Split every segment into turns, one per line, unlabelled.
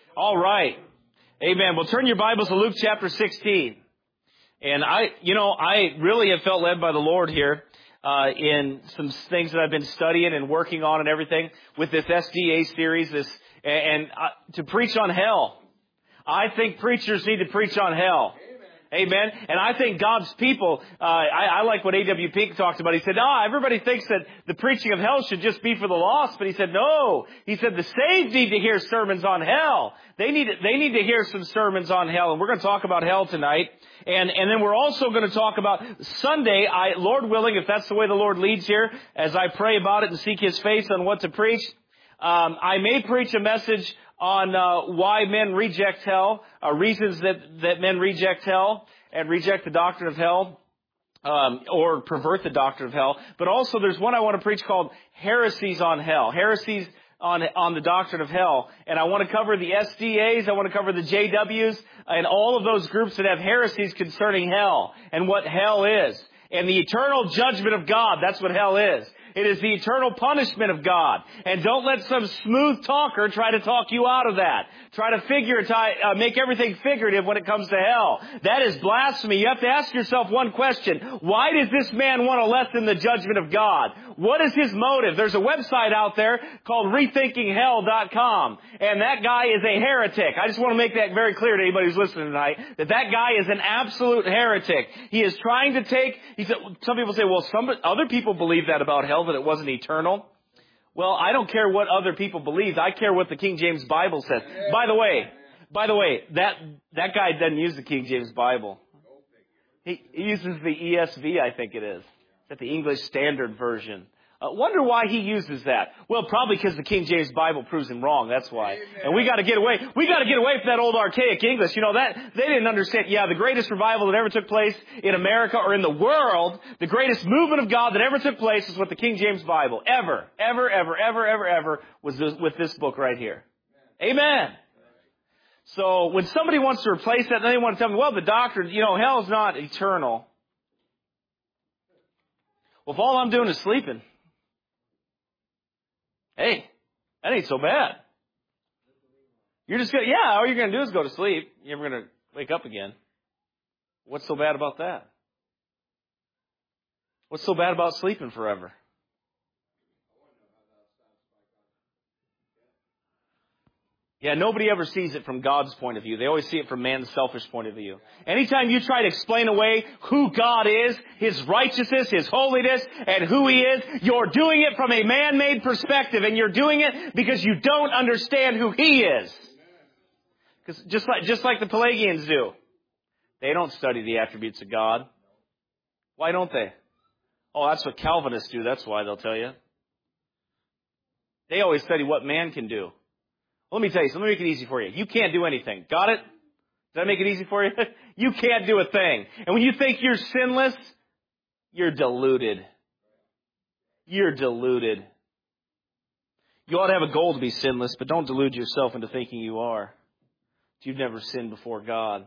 All right. Amen. Well, turn your Bibles to Luke chapter 16. And I really have felt led by the Lord here in some things that I've been studying and working on and everything with this SDA series, to preach on hell. I think preachers need to preach on hell. Amen. And I think God's people, I like what A.W. Pink talked about. He said, everybody thinks that the preaching of hell should just be for the lost. But he said, no. He said, the saved need to hear sermons on hell. They need to hear some sermons on hell. And we're going to talk about hell tonight. And then we're also going to talk about Sunday, Lord willing, if that's the way the Lord leads here, as I pray about it and seek His face on what to preach, I may preach a message on why men reject hell, reasons that men reject hell and reject the doctrine of hell, or pervert the doctrine of hell. But also there's one I want to preach called heresies on hell, heresies on the doctrine of hell. And I want to cover the SDAs, I want to cover the JWs, and all of those groups that have heresies concerning hell and what hell is. And the eternal judgment of God, that's what hell is. It is the eternal punishment of God. And don't let some smooth talker try to talk you out of that. Try to make everything figurative when it comes to hell. That is blasphemy. You have to ask yourself one question. Why does this man want to lessen the judgment of God? What is his motive? There's a website out there called rethinkinghell.com. And that guy is a heretic. I just want to make that very clear to anybody who's listening tonight, that guy is an absolute heretic. He is trying to some people say, well, other people believe that about hell, that it wasn't eternal. Well, I don't care what other people believe. I care what the King James Bible says. By the way, that guy doesn't use the King James Bible. He uses the ESV, I think it is. That's the English Standard Version. Wonder why he uses that. Well, probably because the King James Bible proves him wrong. That's why. Amen. And we got to get away. We got to get away from that old archaic English. You know, that they didn't understand. Yeah, the greatest revival that ever took place in America or in the world, the greatest movement of God that ever took place is with the King James Bible. Ever was with this book right here. Amen. So when somebody wants to replace that, then they want to tell me, well, the doctrine, hell's not eternal. Well, if all I'm doing is sleeping, hey, that ain't so bad. You're just all you're going to do is go to sleep. You're never going to wake up again. What's so bad about that? What's so bad about sleeping forever? Yeah, nobody ever sees it from God's point of view. They always see it from man's selfish point of view. Anytime you try to explain away who God is, His righteousness, His holiness, and who He is, you're doing it from a man-made perspective, and you're doing it because you don't understand who He is. Because just like the Pelagians do, they don't study the attributes of God. Why don't they? Oh, that's what Calvinists do. That's why they'll tell you. They always study what man can do. Let me tell you, let me make it easy for you. You can't do anything. Got it? Did I make it easy for you? You can't do a thing. And when you think you're sinless, you're deluded. You're deluded. You ought to have a goal to be sinless, but don't delude yourself into thinking you are. You've never sinned before God.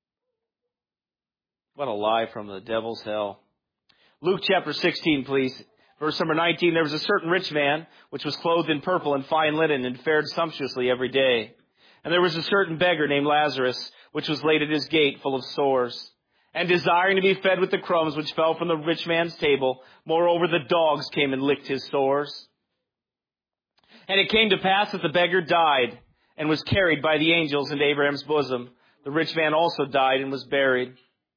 What a lie from the devil's hell. Luke chapter 16, please. Verse number 19, there was a certain rich man, which was clothed in purple and fine linen, and fared sumptuously every day. And there was a certain beggar named Lazarus, which was laid at his gate, full of sores, and desiring to be fed with the crumbs which fell from the rich man's table. Moreover, the dogs came and licked his sores. And it came to pass that the beggar died, and was carried by the angels into Abraham's bosom. The rich man also died and was buried.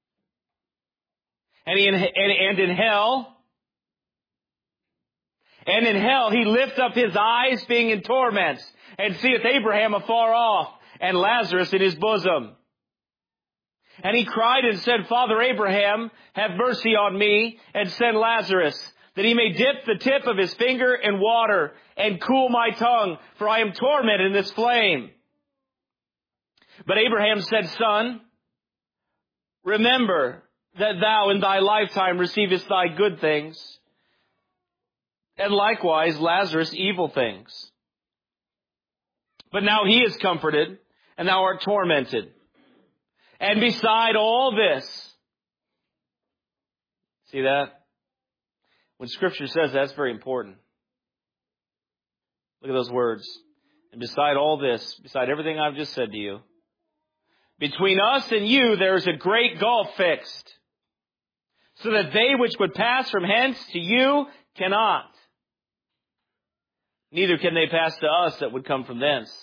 And in hell he lift up his eyes, being in torments, and seeth Abraham afar off, and Lazarus in his bosom. And he cried and said, Father Abraham, have mercy on me, and send Lazarus, that he may dip the tip of his finger in water, and cool my tongue, for I am tormented in this flame. But Abraham said, Son, remember that thou in thy lifetime receivest thy good things, and likewise Lazarus evil things. But now he is comforted, and thou art tormented. And beside all this, see that? When Scripture says that, it's very important. Look at those words. And beside all this, beside everything I've just said to you, between us and you there is a great gulf fixed, so that they which would pass from hence to you cannot. Neither can they pass to us that would come from thence.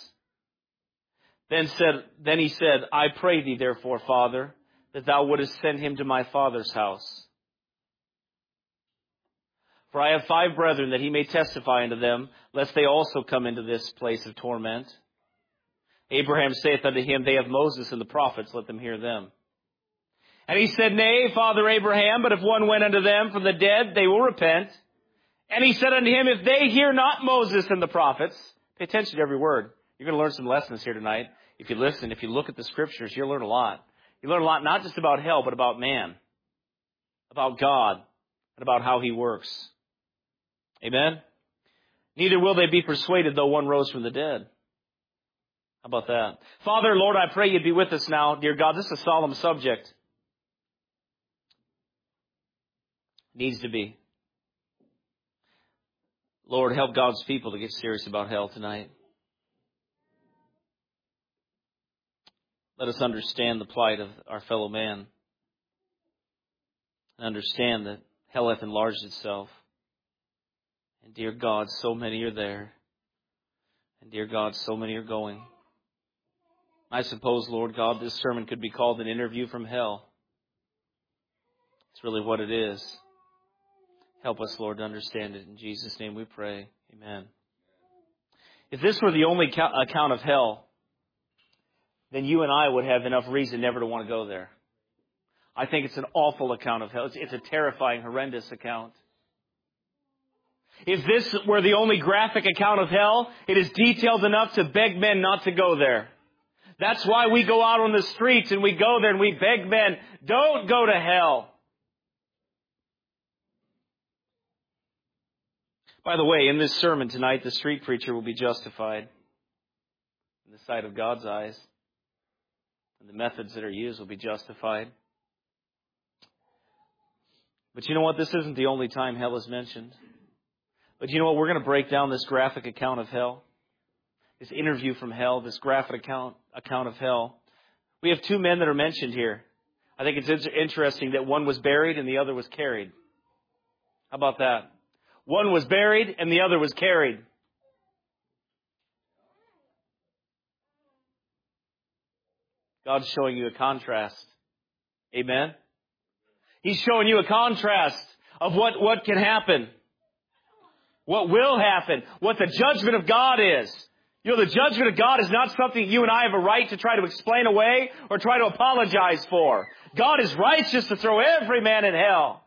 Then he said, I pray thee therefore, Father, that thou wouldest send him to my father's house. For I have 5 brethren, that he may testify unto them, lest they also come into this place of torment. Abraham saith unto him, They have Moses and the prophets, let them hear them. And he said, Nay, Father Abraham, but if one went unto them from the dead, they will repent. And he said unto him, If they hear not Moses and the prophets, pay attention to every word. You're going to learn some lessons here tonight. If you listen, if you look at the scriptures, you'll learn a lot. You learn a lot not just about hell, but about man, about God, and about how he works. Amen? Neither will they be persuaded, though one rose from the dead. How about that? Father, Lord, I pray you'd be with us now. Dear God, this is a solemn subject. Needs to be. Lord, help God's people to get serious about hell tonight. Let us understand the plight of our fellow man. And understand that hell hath enlarged itself. And dear God, so many are there. And dear God, so many are going. I suppose, Lord God, this sermon could be called an interview from hell. It's really what it is. Help us, Lord, to understand it. In Jesus' name we pray. Amen. If this were the only account of hell, then you and I would have enough reason never to want to go there. I think it's an awful account of hell. It's a terrifying, horrendous account. If this were the only graphic account of hell, it is detailed enough to beg men not to go there. That's why we go out on the streets and we go there and we beg men, don't go to hell. By the way, in this sermon tonight, the street preacher will be justified in the sight of God's eyes. And the methods that are used will be justified. But you know what? This isn't the only time hell is mentioned. But you know what? We're going to break down this graphic account of hell. This interview from hell, this graphic account of hell. We have 2 men that are mentioned here. I think it's interesting that one was buried and the other was carried. How about that? One was buried and the other was carried. God's showing you a contrast. Amen? He's showing you a contrast of what can happen. What will happen. What the judgment of God is. You know, the judgment of God is not something you and I have a right to try to explain away or try to apologize for. God is righteous to throw every man in hell.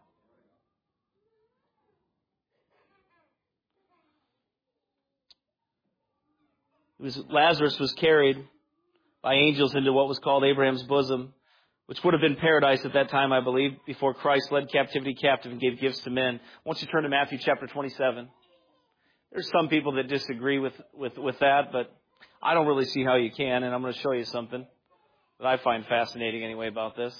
Lazarus was carried by angels into what was called Abraham's bosom, which would have been paradise at that time, I believe, before Christ led captivity captive and gave gifts to men. Won't you turn to Matthew chapter 27? There's some people that disagree with that, but I don't really see how you can, and I'm going to show you something that I find fascinating anyway about this.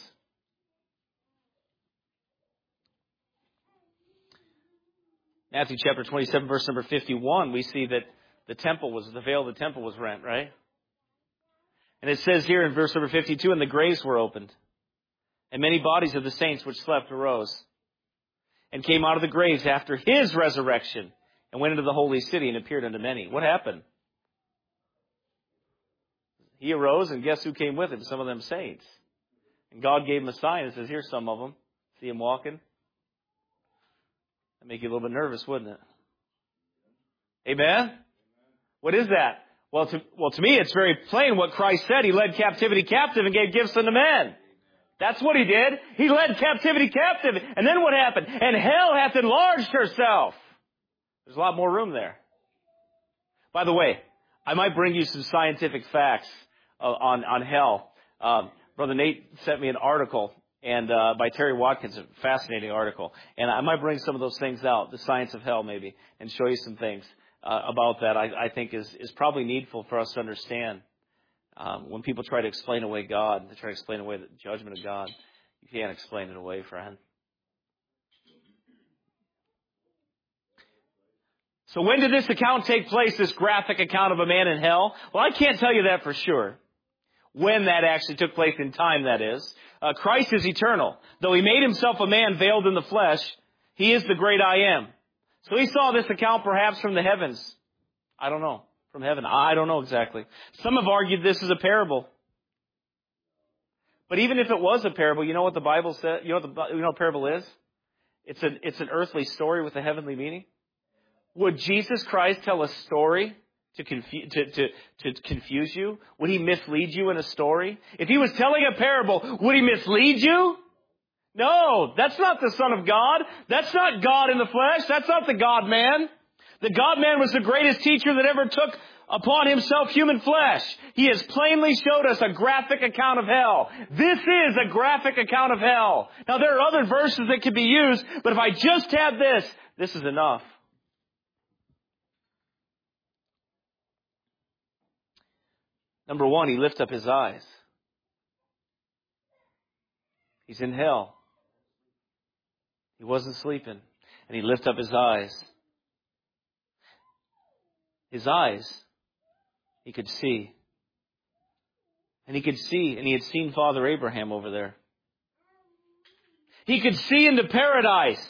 Matthew chapter 27, verse number 51, we see that the veil of the temple was rent, right? And it says here in verse number 52, and the graves were opened, and many bodies of the saints which slept arose, and came out of the graves after his resurrection, and went into the holy city and appeared unto many. What happened? He arose, and guess who came with him? Some of them saints. And God gave him a sign and says, here's some of them. See him walking? That'd make you a little bit nervous, wouldn't it? Amen? What is that? Well, to me, it's very plain what Christ said. He led captivity captive and gave gifts unto men. That's what he did. He led captivity captive. And then what happened? And hell hath enlarged herself. There's a lot more room there. By the way, I might bring you some scientific facts on hell. Brother Nate sent me an article and by Terry Watkins, a fascinating article. And I might bring some of those things out, the science of hell maybe, and show you some things about that I think is probably needful for us to understand. When people try to explain away God, they try to explain away the judgment of God. You can't explain it away, friend. So when did this account take place, this graphic account of a man in hell? Well, I can't tell you that for sure. When that actually took place in time, that is. Christ is eternal. Though He made Himself a man veiled in the flesh, He is the great I am. So He saw this account perhaps from the heavens. I don't know. From heaven. I don't know exactly. Some have argued this is a parable. But even if it was a parable, you know what the Bible says? You know what a parable is? It's an earthly story with a heavenly meaning. Would Jesus Christ tell a story to confuse you? Would He mislead you in a story? If He was telling a parable, would He mislead you? No, that's not the Son of God. That's not God in the flesh. That's not the God-man. The God-man was the greatest teacher that ever took upon Himself human flesh. He has plainly showed us a graphic account of hell. This is a graphic account of hell. Now, there are other verses that could be used, but if I just had this is enough. Number one, he lifts up his eyes. He's in hell. He wasn't sleeping. And he lifted up his eyes. His eyes, he could see. And he could see, and he had seen Father Abraham over there. He could see into paradise.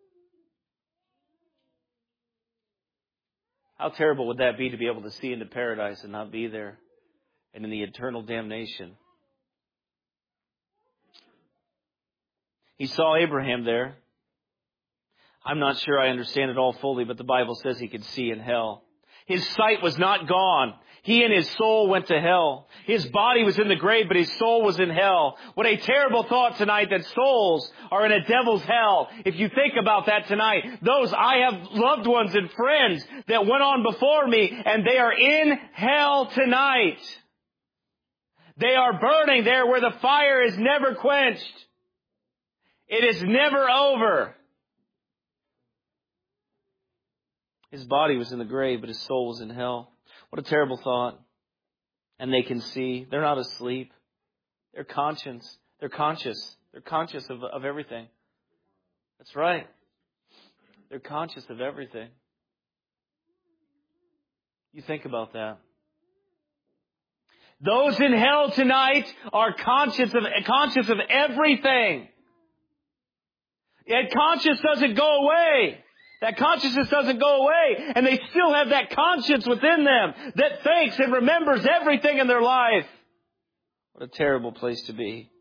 How terrible would that be to be able to see into paradise and not be there and in the eternal damnation? He saw Abraham there. I'm not sure I understand it all fully, but the Bible says he could see in hell. His sight was not gone. He and his soul went to hell. His body was in the grave, but his soul was in hell. What a terrible thought tonight that souls are in a devil's hell. If you think about that tonight, I have loved ones and friends that went on before me, and they are in hell tonight. They are burning there where the fire is never quenched. It is never over. His body was in the grave, but his soul was in hell. What a terrible thought. And they can see. They're not asleep. They're conscious. They're conscious. They're conscious of everything. That's right. They're conscious of everything. You think about that. Those in hell tonight are conscious of everything. Yet conscience doesn't go away. That consciousness doesn't go away. And they still have that conscience within them that thinks and remembers everything in their life. What a terrible place to be.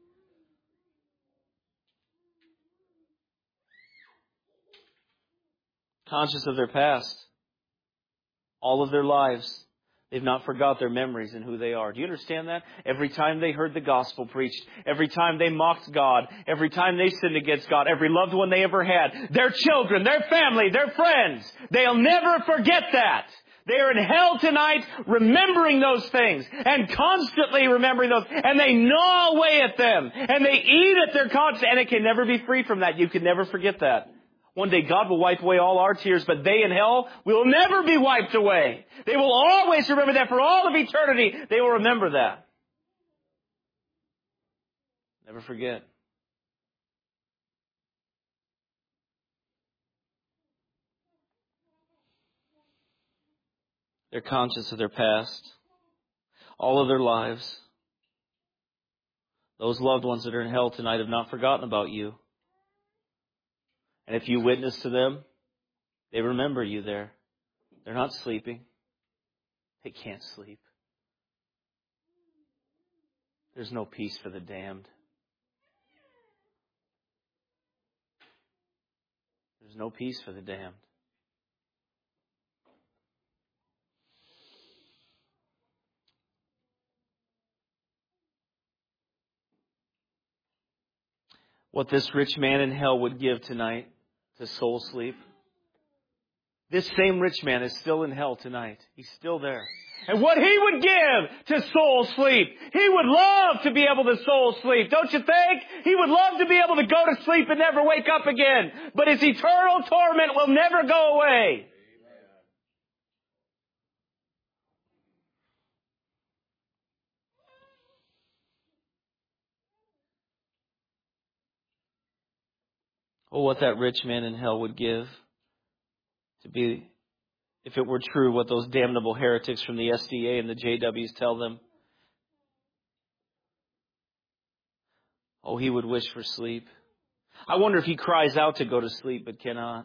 Conscious of their past. All of their lives. They've not forgot their memories and who they are. Do you understand that? Every time they heard the gospel preached, every time they mocked God, every time they sinned against God, every loved one they ever had, their children, their family, their friends, they'll never forget that. They are in hell tonight remembering those things and constantly remembering those, and they gnaw away at them and they eat at their conscience, and it can never be free from that. You can never forget that. One day God will wipe away all our tears, but they in hell will never be wiped away. They will always remember that for all of eternity. They will remember that. Never forget. They're conscious of their past, all of their lives. Those loved ones that are in hell tonight have not forgotten about you. And if you witness to them, they remember you there. They're not sleeping. They can't sleep. There's no peace for the damned. There's no peace for the damned. What this rich man in hell would give tonight to soul sleep. This same rich man is still in hell tonight. He's still there. And what he would give to soul sleep, he would love to be able to soul sleep. Don't you think? He would love to be able to go to sleep and never wake up again. But his eternal torment will never go away. Oh, what that rich man in hell would give to be if it were true what those damnable heretics from the SDA and the JWs tell them. Oh, he would wish for sleep. I wonder if he cries out to go to sleep but cannot.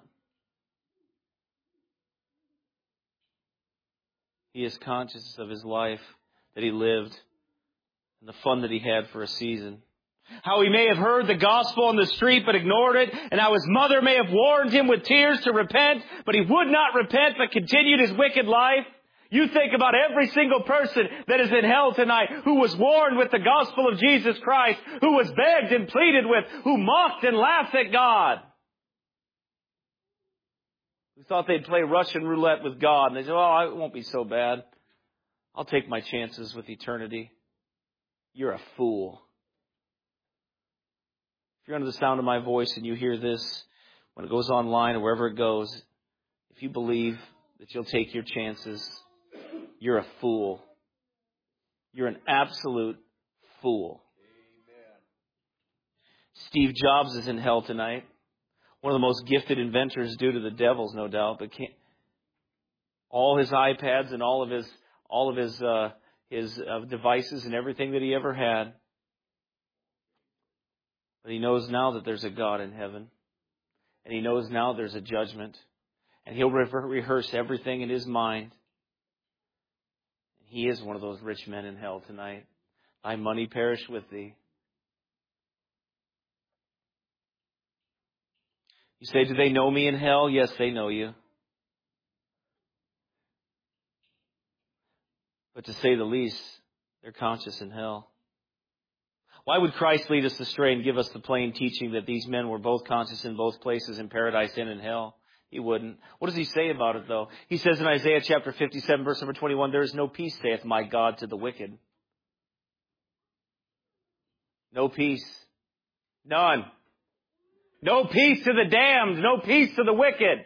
He is conscious of his life that he lived and the fun that he had for a season. How he may have heard the gospel on the street but ignored it, and how his mother may have warned him with tears to repent, but he would not repent but continued his wicked life. You think about every single person that is in hell tonight who was warned with the gospel of Jesus Christ, who was begged and pleaded with, who mocked and laughed at God. Who thought they'd play Russian roulette with God, and they said, oh, it won't be so bad. I'll take my chances with eternity. You're a fool. If you're under the sound of my voice and you hear this, when it goes online or wherever it goes, if you believe that you'll take your chances, you're a fool. You're an absolute fool. Amen. Steve Jobs is in hell tonight. One of the most gifted inventors due to the devils, no doubt, but all his iPads and all of his devices and everything that he ever had. But he knows now that there's a God in heaven. And he knows now there's a judgment. And he'll rehearse everything in his mind. He is one of those rich men in hell tonight. Thy money perish with thee. You say, do they know me in hell? Yes, they know you. But to say the least, they're conscious in hell. Why would Christ lead us astray and give us the plain teaching that these men were both conscious in both places, in paradise and in hell? He wouldn't. What does he say about it, though? He says in Isaiah chapter 57, verse number 21, there is no peace, saith my God, to the wicked. No peace. None. No peace to the damned. No peace to the wicked.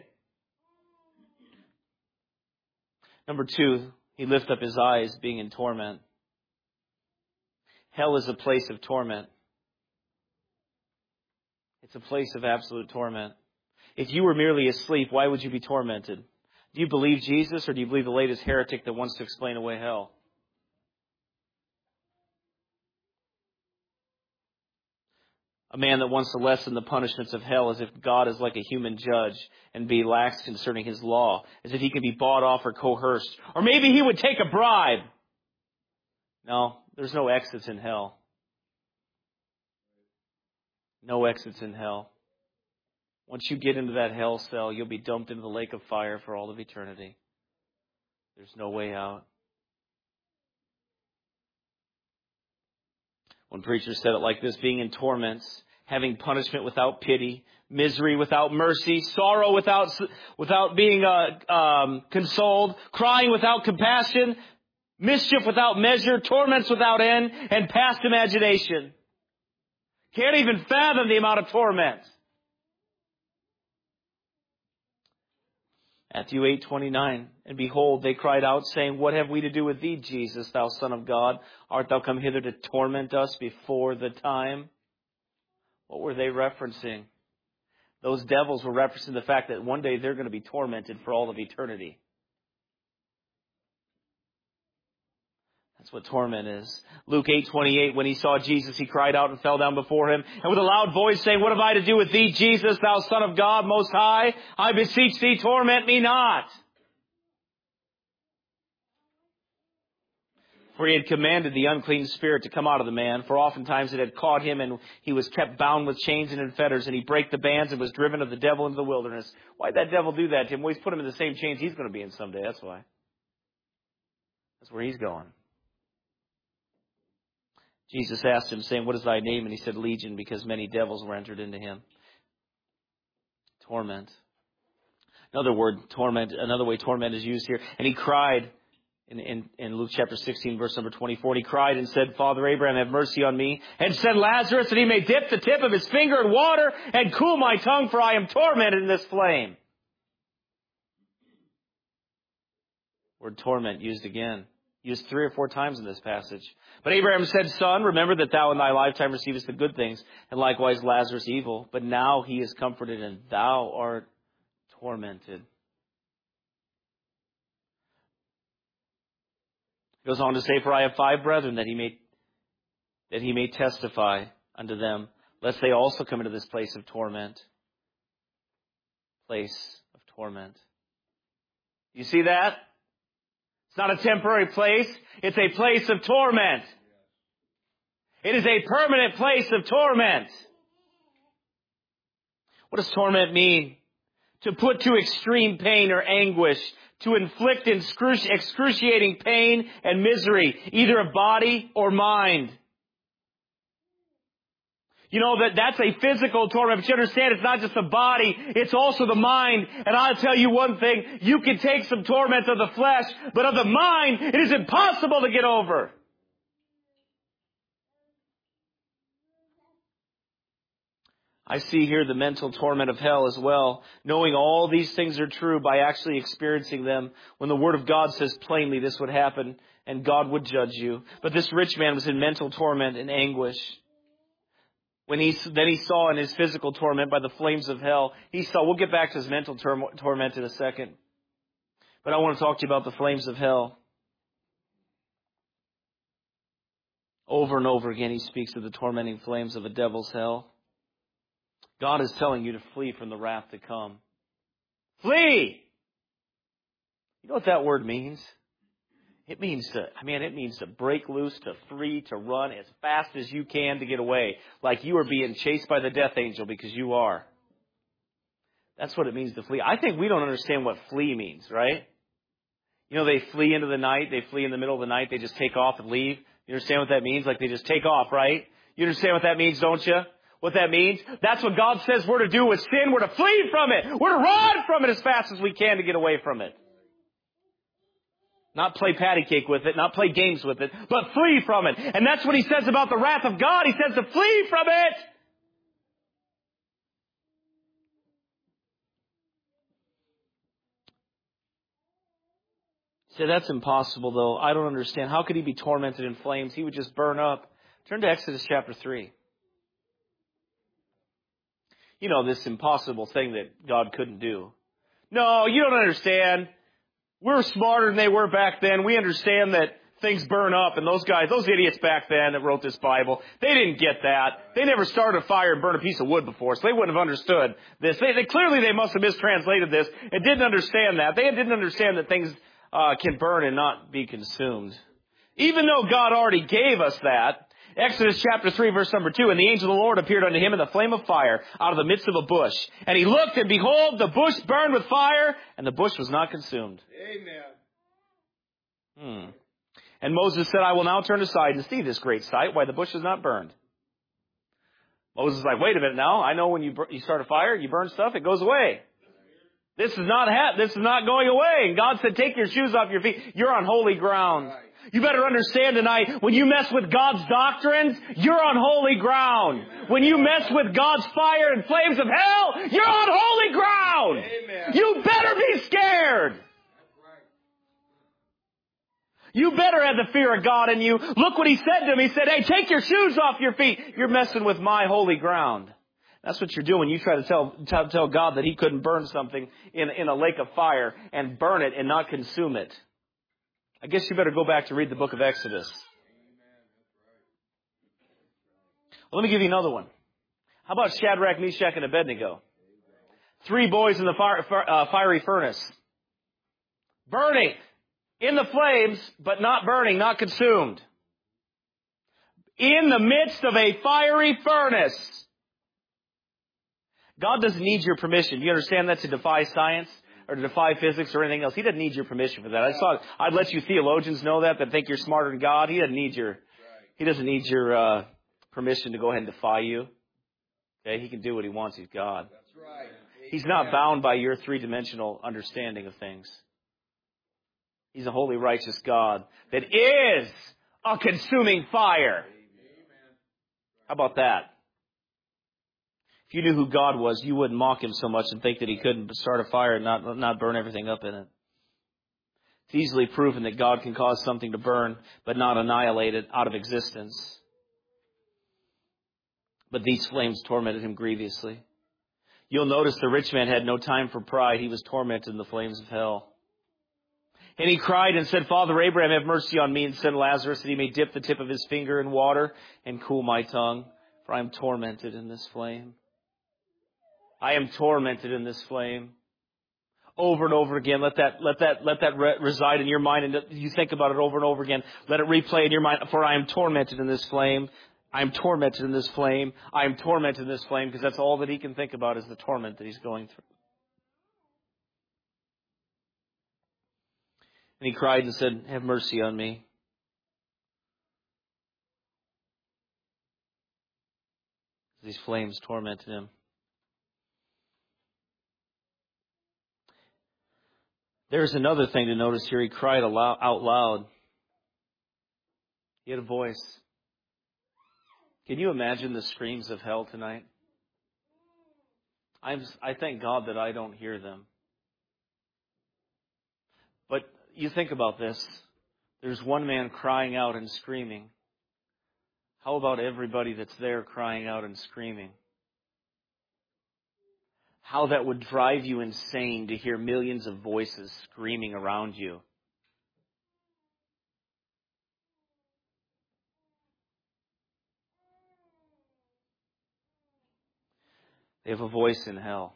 Number two, he lifted up his eyes, being in torment. Hell is a place of torment. It's a place of absolute torment. If you were merely asleep, why would you be tormented? Do you believe Jesus, or do you believe the latest heretic that wants to explain away hell? A man that wants to lessen the punishments of hell as if God is like a human judge and be lax concerning his law, as if he can be bought off or coerced. Or maybe he would take a bribe. No, there's no exits in hell. No exits in hell. Once you get into that hell cell, you'll be dumped into the lake of fire for all of eternity. There's no way out. One preacher said it like this: being in torments, having punishment without pity, misery without mercy, sorrow without being consoled, crying without compassion, mischief without measure, torments without end, and past imagination. Can't even fathom the amount of torment. Matthew 8:29, and behold, they cried out, saying, what have we to do with thee, Jesus, thou Son of God? Art thou come hither to torment us before the time? What were they referencing? Those devils were referencing the fact that one day they're going to be tormented for all of eternity. That's what torment is. Luke 8:28, when he saw Jesus, he cried out and fell down before him, and with a loud voice saying, what have I to do with thee, Jesus, thou Son of God Most High? I beseech thee, torment me not. For he had commanded the unclean spirit to come out of the man, for oftentimes it had caught him, and he was kept bound with chains and in fetters, and he brake the bands and was driven of the devil into the wilderness. Why'd that devil do that to him? Well, he's put him in the same chains he's going to be in someday, that's why. That's where he's going. Jesus asked him, saying, what is thy name? And he said, Legion, because many devils were entered into him. Torment. Another way torment is used here. And he cried in Luke chapter 16, verse number 24. And he cried and said, Father Abraham, have mercy on me, and send Lazarus that he may dip the tip of his finger in water and cool my tongue, for I am tormented in this flame. Word torment used again. Used 3 or 4 times in this passage. But Abraham said, Son, remember that thou in thy lifetime receivest the good things, and likewise Lazarus evil. But now he is comforted, and thou art tormented. Goes on to say, for I have 5 brethren that he may testify unto them, lest they also come into this place of torment. Place of torment. You see that? It's not a temporary place. It's a place of torment. It is a permanent place of torment. What does torment mean? To put to extreme pain or anguish. To inflict excruciating pain and misery, either of body or mind. You know that's a physical torment, but you understand it's not just the body, it's also the mind. And I'll tell you one thing, you can take some torment of the flesh, but of the mind, it is impossible to get over. I see here the mental torment of hell as well, knowing all these things are true by actually experiencing them. When the Word of God says plainly this would happen and God would judge you. But this rich man was in mental torment and anguish. Then he saw in his physical torment by the flames of hell, we'll get back to his mental torment in a second. But I want to talk to you about the flames of hell. Over and over again he speaks of the tormenting flames of the devil's hell. God is telling you to flee from the wrath to come. Flee! You know what that word means? It means to break loose, to flee, to run as fast as you can to get away. Like you are being chased by the death angel, because you are. That's what it means to flee. I think we don't understand what flee means, right? You know, they flee into the night, they flee in the middle of the night, they just take off and leave. You understand what that means? Like they just take off, right? You understand what that means, don't you? What that means? That's what God says we're to do with sin. We're to flee from it. We're to run from it as fast as we can to get away from it. Not play patty cake with it, not play games with it, but flee from it. And that's what he says about the wrath of God. He says to flee from it. Say, that's impossible though. I don't understand. How could he be tormented in flames? He would just burn up. Turn to Exodus chapter 3. You know, this impossible thing that God couldn't do. No, you don't understand. We're smarter than they were back then. We understand that things burn up. And those idiots back then that wrote this Bible, they didn't get that. They never started a fire and burned a piece of wood before, so they wouldn't have understood this. Clearly they must have mistranslated this and didn't understand that. They didn't understand that things can burn and not be consumed. Even though God already gave us that, Exodus chapter 3, verse number 2, and the angel of the Lord appeared unto him in the flame of fire out of the midst of a bush. And he looked, and behold, the bush burned with fire, and the bush was not consumed. Amen. And Moses said, I will now turn aside and see this great sight, why the bush is not burned. Moses is like, wait a minute now. I know when you start a fire, you burn stuff, it goes away. This is not going away. And God said, take your shoes off your feet. You're on holy ground. You better understand tonight, when you mess with God's doctrines, you're on holy ground. When you mess with God's fire and flames of hell, you're on holy ground. Amen. You better be scared. You better have the fear of God in you. Look what he said to him. He said, hey, take your shoes off your feet. You're messing with my holy ground. That's what you're doing. You try to tell God that he couldn't burn something in a lake of fire and burn it and not consume it. I guess you better go back to read the book of Exodus. Well, let me give you another one. How about Shadrach, Meshach, and Abednego? 3 boys in the fiery furnace. Burning in the flames, but not burning, not consumed. In the midst of a fiery furnace. God doesn't need your permission. You understand that, to defy science or to defy physics or anything else? He doesn't need your permission for that. I'd let you theologians know that think you're smarter than God. He doesn't need your permission to go ahead and defy you. Okay, he can do what he wants. He's God. That's right. He's not bound by your 3-dimensional understanding of things. He's a holy, righteous God that is a consuming fire. How about that? If you knew who God was, you wouldn't mock him so much and think that he couldn't start a fire and not burn everything up in it. It's easily proven that God can cause something to burn, but not annihilate it out of existence. But these flames tormented him grievously. You'll notice the rich man had no time for pride. He was tormented in the flames of hell. And he cried and said, Father Abraham, have mercy on me and send Lazarus that he may dip the tip of his finger in water and cool my tongue, for I am tormented in this flame. I am tormented in this flame. Over and over again, let that reside in your mind, and you think about it over and over again. Let it replay in your mind, for I am tormented in this flame. I am tormented in this flame. I am tormented in this flame, because that's all that he can think about is the torment that he's going through. And he cried and said, have mercy on me. These flames tormented him. There's another thing to notice here. He cried out loud. He had a voice. Can you imagine the screams of hell tonight? I thank God that I don't hear them. But you think about this. There's one man crying out and screaming. How about everybody that's there crying out and screaming? How that would drive you insane to hear millions of voices screaming around you. They have a voice in hell.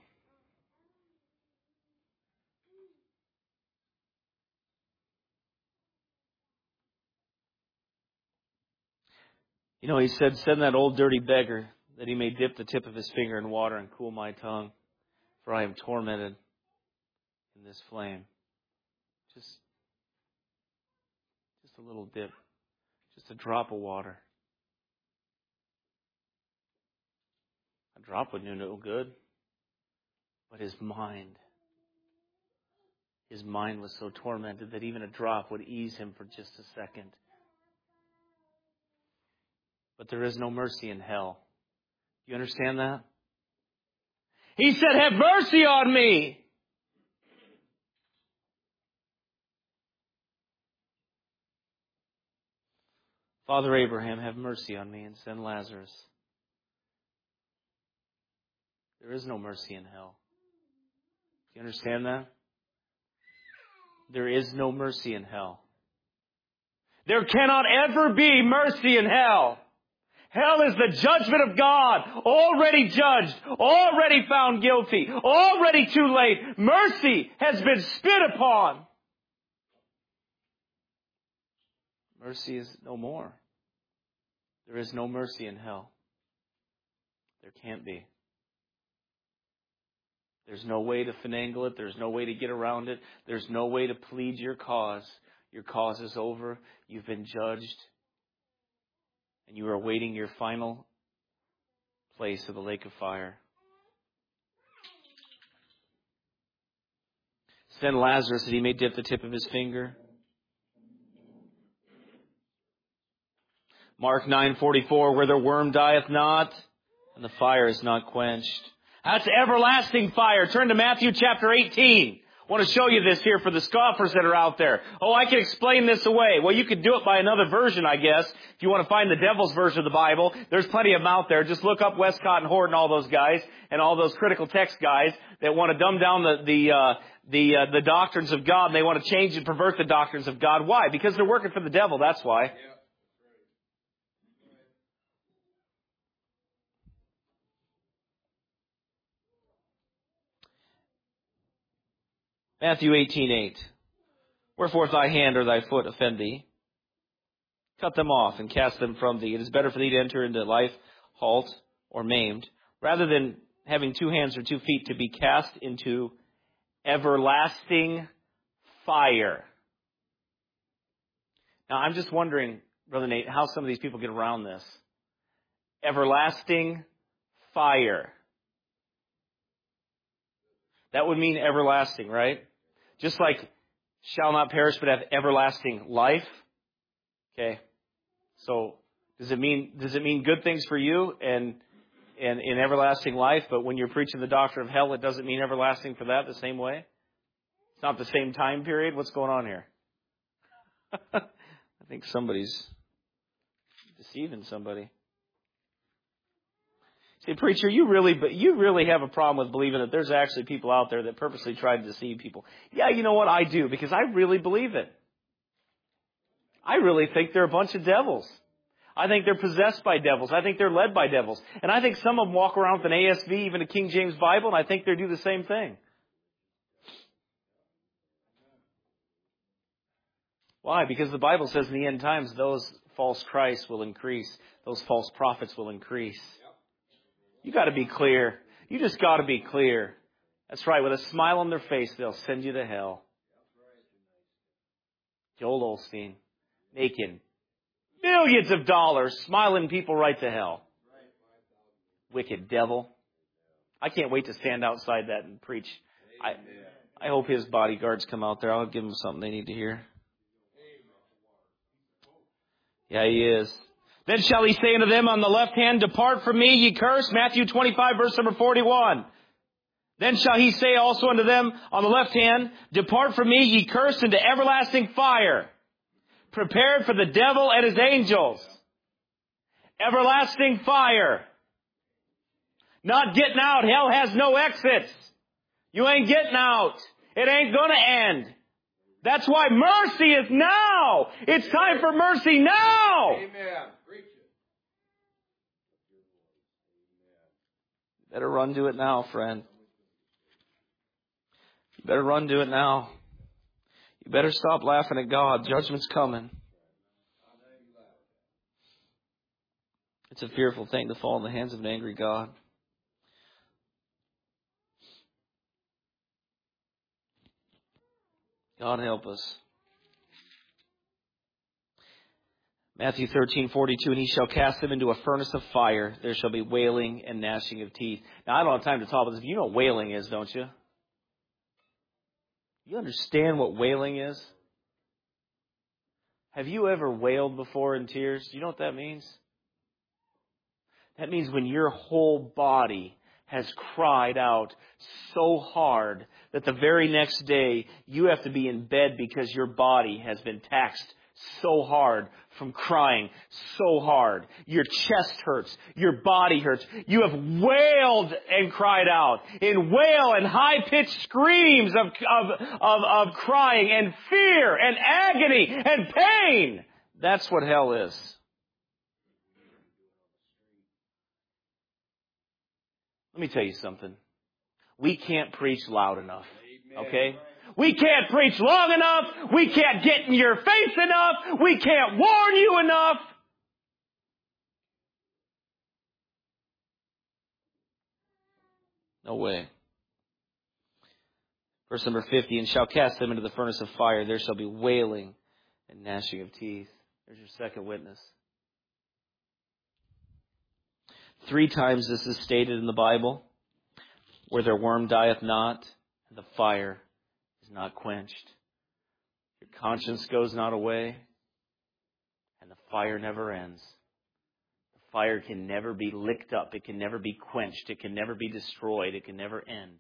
You know, he said, send that old dirty beggar that he may dip the tip of his finger in water and cool my tongue, for I am tormented in this flame. Just a little dip. Just a drop of water. A drop would do no good. But his mind was so tormented that even a drop would ease him for just a second. But there is no mercy in hell. Do you understand that? He said, have mercy on me. Father Abraham, have mercy on me and send Lazarus. There is no mercy in hell. Do you understand that? There is no mercy in hell. There cannot ever be mercy in hell. Hell is the judgment of God, already judged, already found guilty, already too late. Mercy has been spit upon. Mercy is no more. There is no mercy in hell. There can't be. There's no way to finagle it. There's no way to get around it. There's no way to plead your cause. Your cause is over. You've been judged. And you are awaiting your final place of the lake of fire. Send Lazarus that he may dip the tip of his finger. Mark 9:44, where the worm dieth not, and the fire is not quenched. That's everlasting fire. Turn to Matthew chapter 18. I want to show you this here for the scoffers that are out there. Oh, I can explain this away. Well, you could do it by another version, I guess. If you want to find the devil's version of the Bible, there's plenty of them out there. Just look up Westcott and Hort and all those guys and all those critical text guys that want to dumb down the doctrines of God, and they want to change and pervert the doctrines of God. Why? Because they're working for the devil. That's why. Matthew 18:8. Wherefore if thy hand or thy foot offend thee, cut them off and cast them from thee. It is better for thee to enter into life halt or maimed, rather than having 2 hands or 2 feet to be cast into everlasting fire. Now I'm just wondering, Brother Nate, how some of these people get around this. Everlasting fire. That would mean everlasting, right? Just like shall not perish but have everlasting life. Okay. So does it mean good things for you and in everlasting life, but when you're preaching the doctrine of hell, it doesn't mean everlasting for that the same way? It's not the same time period? What's going on here? I think somebody's deceiving somebody. Say, preacher, you really have a problem with believing that there's actually people out there that purposely try to deceive people. Yeah, you know what? I do, because I really believe it. I really think they're a bunch of devils. I think they're possessed by devils. I think they're led by devils. And I think some of them walk around with an ASV, even a King James Bible, and I think they do the same thing. Why? Because the Bible says in the end times, those false Christs will increase. Those false prophets will increase. You got to be clear. You just got to be clear. That's right. With a smile on their face, they'll send you to hell. Joel Osteen, making millions of dollars, smiling people right to hell. Wicked devil. I can't wait to stand outside that and preach. I hope his bodyguards come out there. I'll give them something they need to hear. Yeah, he is. Then shall he say unto them on the left hand, Depart from me, ye cursed. Matthew 25, verse number 41. Then shall he say also unto them on the left hand, Depart from me, ye cursed, into everlasting fire, prepared for the devil and his angels. Everlasting fire. Not getting out. Hell has no exits. You ain't getting out. It ain't going to end. That's why mercy is now. It's time for mercy now.
Amen. Preach it.
Better run to it now, friend. You better run to it now. You better stop laughing at God. Judgment's coming. It's a fearful thing to fall in the hands of an angry God. God help us. Matthew 13:42, and he shall cast them into a furnace of fire. There shall be wailing and gnashing of teeth. Now, I don't have time to talk about this. You know what wailing is, don't you? You understand what wailing is? Have you ever wailed before in tears? Do you know what that means? That means when your whole body has cried out so hard that the very next day you have to be in bed because your body has been taxed so hard from crying so hard. Your chest hurts. Your body hurts. You have wailed and cried out in wail and high-pitched screams of crying and fear and agony and pain. That's what hell is. Let me tell you something. We can't preach loud enough. Okay? We can't preach long enough. We can't get in your face enough. We can't warn you enough. No way. Verse number 50, and shall cast them into the furnace of fire. There shall be wailing and gnashing of teeth. There's your second witness. 3 times this is stated in the Bible, where their worm dieth not, and the fire is not quenched. Your conscience goes not away, and the fire never ends. The fire can never be licked up. It can never be quenched. It can never be destroyed. It can never end.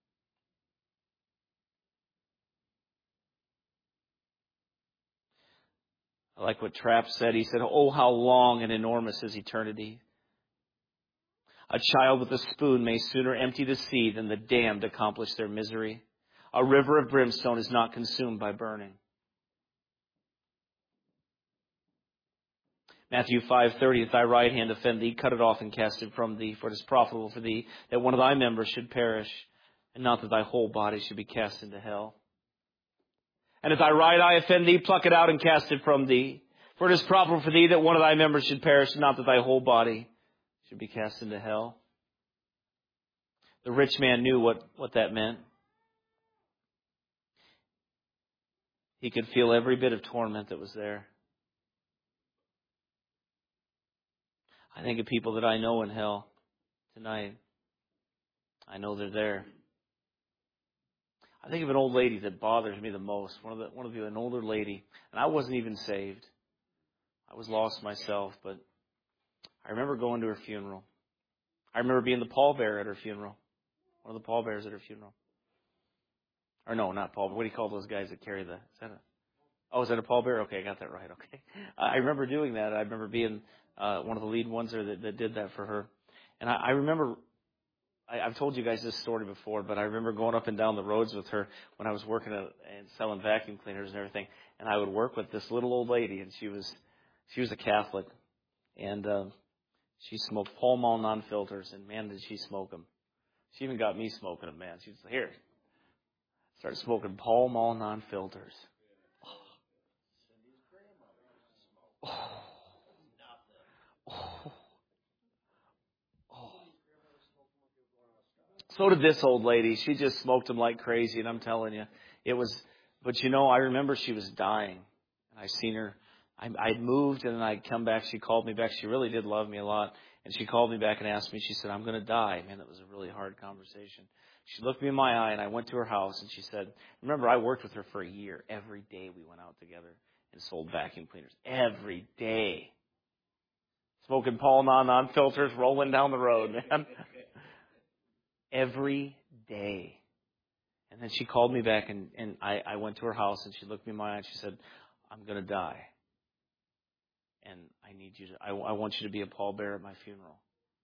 I like what Trapp said. He said, oh, how long and enormous is eternity. A child with a spoon may sooner empty the sea than the damned accomplish their misery. A river of brimstone is not consumed by burning. Matthew 5:30, if thy right hand offend thee, cut it off and cast it from thee, for it is profitable for thee that one of thy members should perish, and not that thy whole body should be cast into hell. And if thy right eye offend thee, pluck it out and cast it from thee, for it is profitable for thee that one of thy members should perish, and not that thy whole body should be cast into hell. The rich man knew what that meant. He could feel every bit of torment that was there. I think of people that I know in hell tonight. I know they're there. I think of an old lady that bothers me the most. An older lady, and I wasn't even saved. I was lost myself, but I remember going to her funeral. I remember being the pallbearer at her funeral. One of the pallbearers at her funeral. Or no, not pallbearer. What do you call those guys that carry is that a pallbearer? Okay, I got that right. Okay. I remember doing that. I remember being one of the lead ones there that did that for her. And I remember, I've told you guys this story before, but I remember going up and down the roads with her when I was working and selling vacuum cleaners and everything. And I would work with this little old lady, and she was a Catholic, and she smoked Pall Mall non-filters, and man, did she smoke them. She even got me smoking them, man. She was like, here, started smoking Pall Mall non-filters. Oh. Oh. Oh. So did this old lady. She just smoked them like crazy, and I'm telling you, it was. But I remember she was dying, and I seen her. I'd moved, and then I'd come back. She called me back. She really did love me a lot, and she called me back and asked me. She said, "I'm going to die." Man, that was a really hard conversation. She looked me in my eye, and I went to her house, and she said, "Remember, I worked with her for a year. Every day we went out together and sold vacuum cleaners. Every day, smoking Pall Mall non-filters, rolling down the road, man." Every day. And then she called me back, and I went to her house, and she looked me in my eye, and she said, "I'm going to die. And I need you to, I want you to be a pallbearer at my funeral."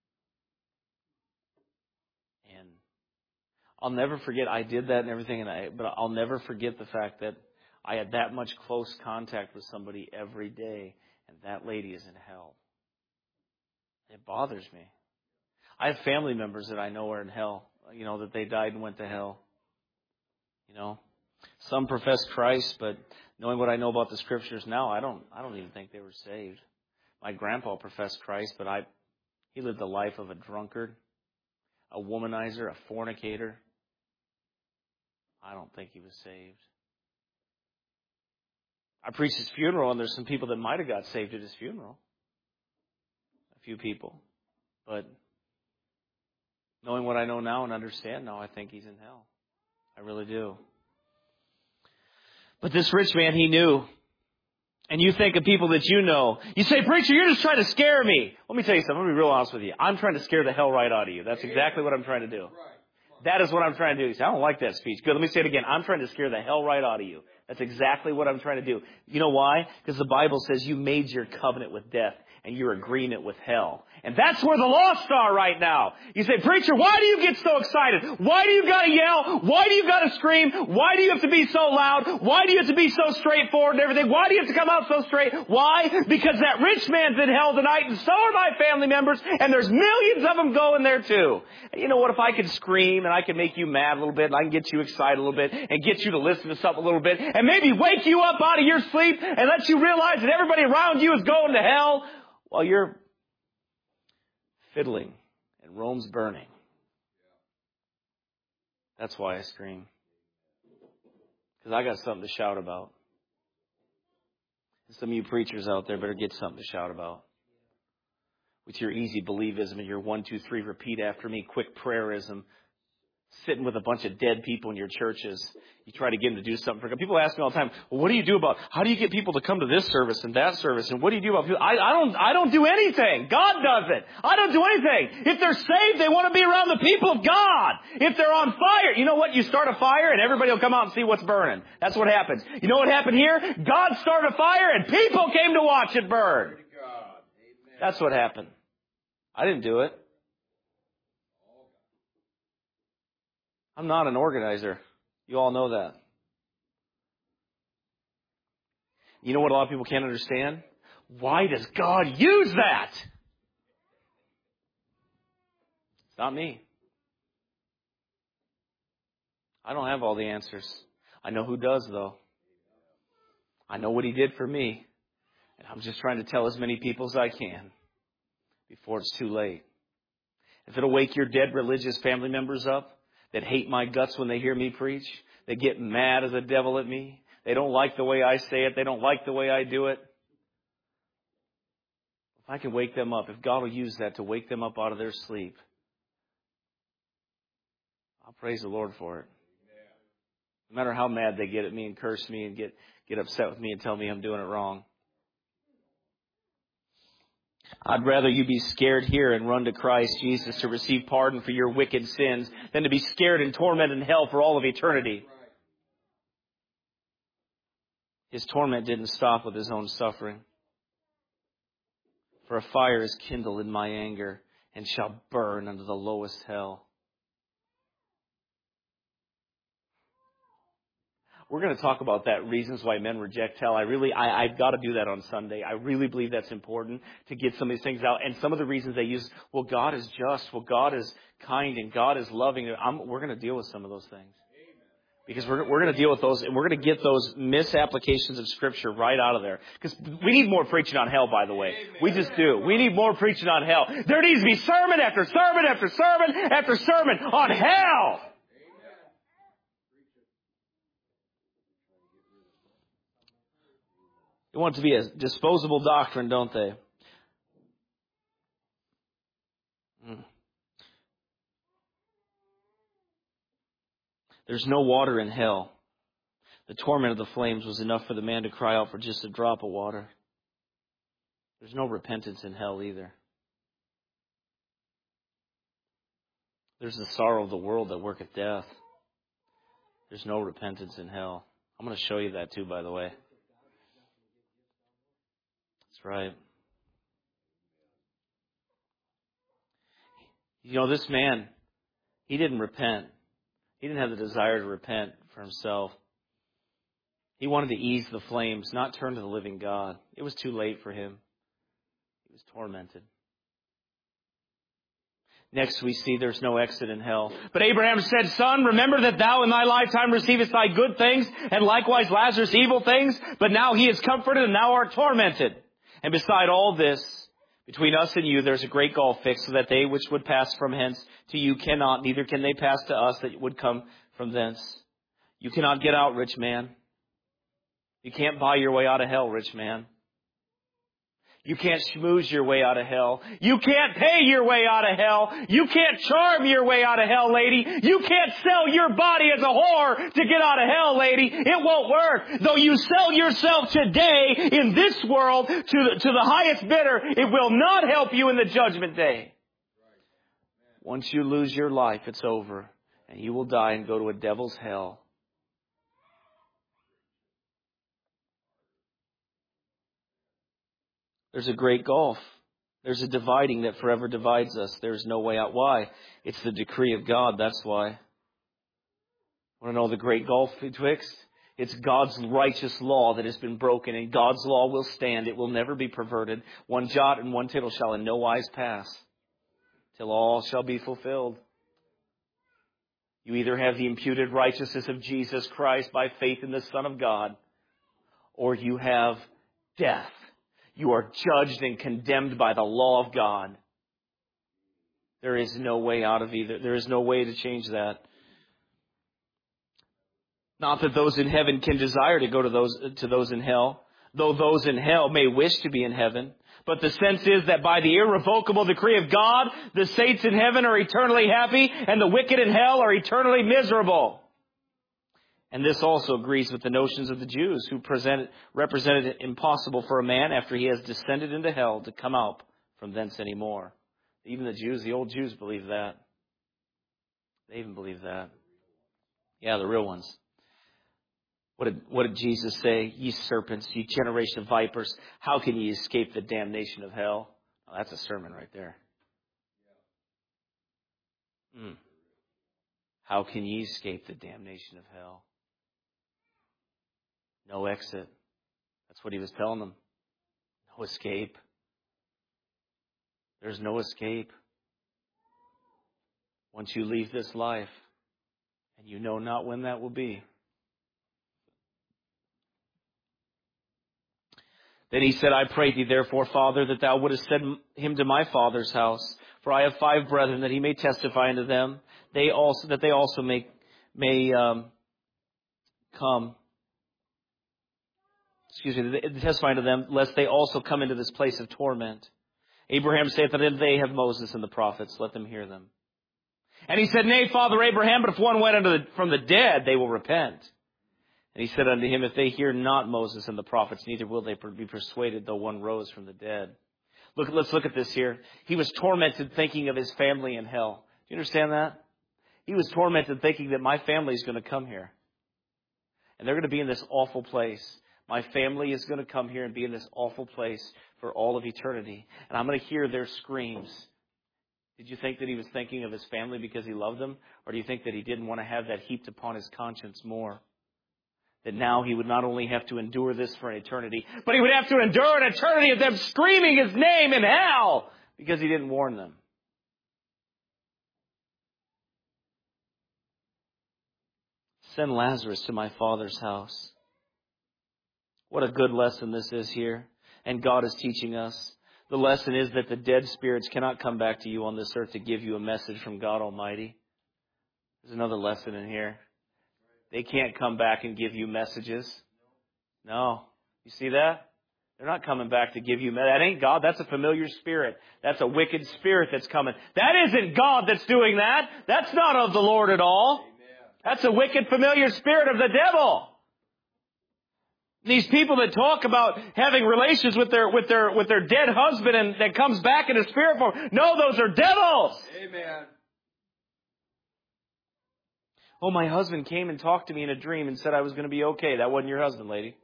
And I'll never forget, I did that and everything, but I'll never forget the fact that I had that much close contact with somebody every day, and that lady is in hell. It bothers me. I have family members that I know are in hell, that they died and went to hell. Some profess Christ, but knowing what I know about the Scriptures now, I don't even think they were saved. My grandpa professed Christ, but he lived the life of a drunkard, a womanizer, a fornicator. I don't think he was saved. I preached his funeral, and there's some people that might have got saved at his funeral. A few people. But knowing what I know now and understand now, I think he's in hell. I really do. But this rich man, he knew. And you think of people that you know. You say, "Preacher, you're just trying to scare me." Let me tell you something. I'm going to be real honest with you. I'm trying to scare the hell right out of you. That's exactly what I'm trying to do. That is what I'm trying to do. You say, "I don't like that speech." Good. Let me say it again. I'm trying to scare the hell right out of you. That's exactly what I'm trying to do. You know why? Because the Bible says you made your covenant with death and your agreement with hell. And that's where the lost are right now. You say, "Preacher, why do you get so excited? Why do you got to yell? Why do you got to scream? Why do you have to be so loud? Why do you have to be so straightforward and everything? Why do you have to come out so straight?" Why? Because that rich man's in hell tonight, and so are my family members, and there's millions of them going there too. And you know what? If I could scream and I could make you mad a little bit, and I can get you excited a little bit, and get you to listen to something a little bit, and maybe wake you up out of your sleep and let you realize that everybody around you is going to hell while you're fiddling and Rome's burning. That's why I scream. Because I got something to shout about. And some of you preachers out there better get something to shout about. With your easy believism and your 1, 2, 3 repeat after me quick prayerism, sitting with a bunch of dead people in your churches. You try to get them to do something for God. People ask me all the time, "Well, what do you do about, how do you get people to come to this service and that service? And what do you do about people?" I don't do anything. God does it. I don't do anything. If they're saved, they want to be around the people of God. If they're on fire, you know what? You start a fire and everybody will come out and see what's burning. That's what happens. You know what happened here? God started a fire and people came to watch it burn. That's what happened. I didn't do it. I'm not an organizer. You all know that. You know what a lot of people can't understand? Why does God use that? It's not me. I don't have all the answers. I know who does, though. I know what He did for me. And I'm just trying to tell as many people as I can before it's too late. If it'll wake your dead religious family members up that hate my guts when they hear me preach, they get mad as a devil at me, they don't like the way I say it, they don't like the way I do it. If I can wake them up, if God will use that to wake them up out of their sleep, I'll praise the Lord for it. No matter how mad they get at me and curse me and get upset with me and tell me I'm doing it wrong. I'd rather you be scared here and run to Christ Jesus to receive pardon for your wicked sins than to be scared and tormented in hell for all of eternity. His torment didn't stop with His own suffering. For a fire is kindled in my anger, and shall burn under the lowest hell. We're going to talk about that, reasons why men reject hell. I've got to do that on Sunday. I really believe that's important to get some of these things out. And some of the reasons they use, well, God is just, well, God is kind, and God is loving. We're going to deal with some of those things. Because we're going to deal with those, and we're going to get those misapplications of Scripture right out of there. Because we need more preaching on hell, by the way. We just do. We need more preaching on hell. There needs to be sermon after sermon after sermon after sermon on hell. They want it to be a disposable doctrine, don't they? There's no water in hell. The torment of the flames was enough for the man to cry out for just a drop of water. There's no repentance in hell either. There's the sorrow of the world that worketh death. There's no repentance in hell. I'm going to show you that too, by the way. That's right. You know, this man, he didn't repent. He didn't have the desire to repent for himself. He wanted to ease the flames, not turn to the living God. It was too late for him. He was tormented. Next we see there's no exit in hell. But Abraham said, Son, remember that thou in thy lifetime receivest thy good things, and likewise Lazarus evil things. But now he is comforted, and thou art tormented. And beside all this, between us and you, there's a great gulf fixed, so that they which would pass from hence to you cannot, neither can they pass to us that would come from thence. You cannot get out, rich man. You can't buy your way out of hell, rich man. You can't schmooze your way out of hell. You can't pay your way out of hell. You can't charm your way out of hell, lady. You can't sell your body as a whore to get out of hell, lady. It won't work. Though you sell yourself today in this world to the highest bidder, it will not help you in the judgment day. Once you lose your life, it's over. And you will die and go to a devil's hell. There's a great gulf. There's a dividing that forever divides us. There's no way out. Why? It's the decree of God. That's why. Want to know the great gulf betwixt? It's God's righteous law that has been broken, and God's law will stand. It will never be perverted. One jot and one tittle shall in no wise pass, till all shall be fulfilled. You either have the imputed righteousness of Jesus Christ by faith in the Son of God, or you have death. You are judged and condemned by the law of God. There is no way out of either. There is no way to change that. Not that those in heaven can desire to go to those in hell, though those in hell may wish to be in heaven. But the sense is that by the irrevocable decree of God, the saints in heaven are eternally happy, and the wicked in hell are eternally miserable. And this also agrees with the notions of the Jews, who represented it impossible for a man after he has descended into hell to come out from thence anymore. Even the Jews, the old Jews, believe that. They even believe that. Yeah, the real ones. What did Jesus say? Ye serpents, ye generation of vipers, how can ye escape the damnation of hell? Oh, that's a sermon right there. How can ye escape the damnation of hell? No exit. That's what he was telling them. No escape. There's no escape. Once you leave this life, and you know not when that will be. Then he said, I pray thee therefore, Father, that thou wouldest send him to my father's house. For I have 5 brethren, that he may testify unto them. That they also may come. Testify unto them, lest they also come into this place of torment. Abraham saith unto them, they have Moses and the prophets, let them hear them. And he said, Nay, Father Abraham, but if one went from the dead, they will repent. And he said unto him, if they hear not Moses and the prophets, neither will they be persuaded, though one rose from the dead. Let's look at this here. He was tormented thinking of his family in hell. Do you understand that? He was tormented thinking that my family is going to come here. And they're going to be in this awful place. My family is going to come here and be in this awful place for all of eternity. And I'm going to hear their screams. Did you think that he was thinking of his family because he loved them? Or do you think that he didn't want to have that heaped upon his conscience more? That now he would not only have to endure this for an eternity, but he would have to endure an eternity of them screaming his name in hell because he didn't warn them. Send Lazarus to my Father's house. What a good lesson this is here. And God is teaching us. The lesson is that the dead spirits cannot come back to you on this earth to give you a message from God Almighty. There's another lesson in here. They can't come back and give you messages. No. You see that? They're not coming back to give you messages. That ain't God. That's a familiar spirit. That's a wicked spirit that's coming. That isn't God that's doing that. That's not of the Lord at all. That's a wicked familiar spirit of the devil. These people that talk about having relations with their dead husband and that comes back in a spirit form. No, those are devils.
Amen.
Oh, my husband came and talked to me in a dream and said I was going to be okay. That wasn't your husband, lady.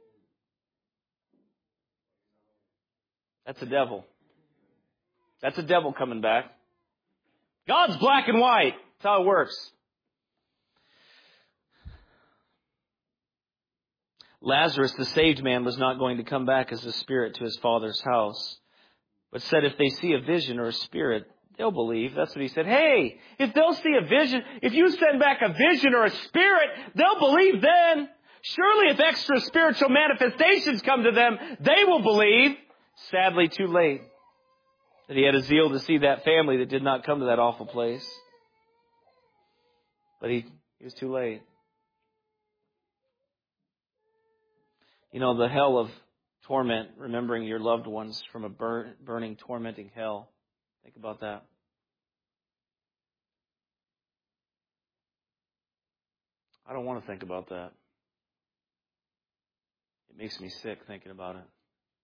That's a devil. That's a devil coming back. God's black and white. That's how it works. Lazarus, the saved man, was not going to come back as a spirit to his Father's house, but said if they see a vision or a spirit, they'll believe. That's what he said. Hey, if they'll see a vision, if you send back a vision or a spirit, they'll believe then. Surely if extra spiritual manifestations come to them, they will believe. Sadly, too late. That he had a zeal to see that family that did not come to that awful place. But he was too late. You know, the hell of torment, remembering your loved ones from a burning, tormenting hell. Think about that. I don't want to think about that. It makes me sick thinking about it.